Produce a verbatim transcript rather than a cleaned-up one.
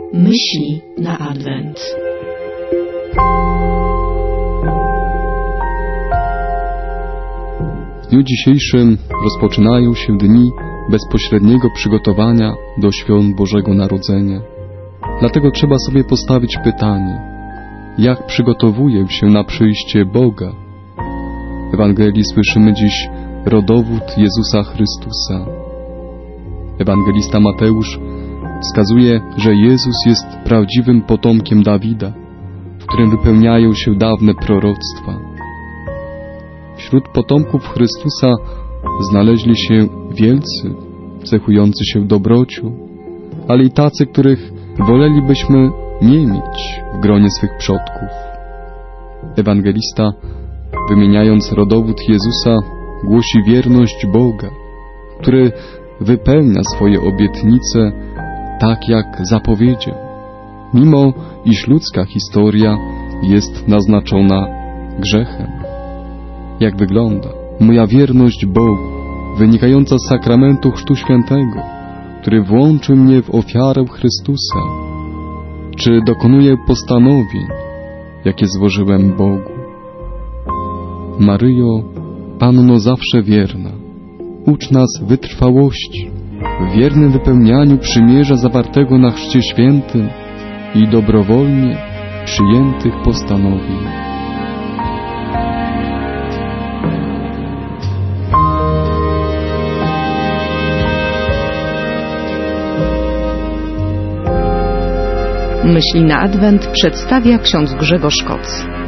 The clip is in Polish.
Myśli na Adwent. W dniu dzisiejszym rozpoczynają się dni bezpośredniego przygotowania do świąt Bożego Narodzenia. Dlatego trzeba sobie postawić pytanie, jak przygotowuję się na przyjście Boga? W Ewangelii słyszymy dziś rodowód Jezusa Chrystusa. Ewangelista Mateusz wskazuje, że Jezus jest prawdziwym potomkiem Dawida, w którym wypełniają się dawne proroctwa. Wśród potomków Chrystusa znaleźli się wielcy, cechujący się dobrocią, ale i tacy, których wolelibyśmy nie mieć w gronie swych przodków. Ewangelista, wymieniając rodowód Jezusa, głosi wierność Boga, który wypełnia swoje obietnice tak, jak zapowiedział, mimo iż ludzka historia jest naznaczona grzechem. Jak wygląda moja wierność Bogu, wynikająca z sakramentu Chrztu Świętego, który włączył mnie w ofiarę Chrystusa? Czy dokonuję postanowień, jakie złożyłem Bogu? Maryjo, Panno zawsze wierna, ucz nas wytrwałości w wiernym wypełnianiu przymierza zawartego na Chrzcie Świętym i dobrowolnie przyjętych postanowień. Myśli na Adwent przedstawia ksiądz Grzegorz Koc.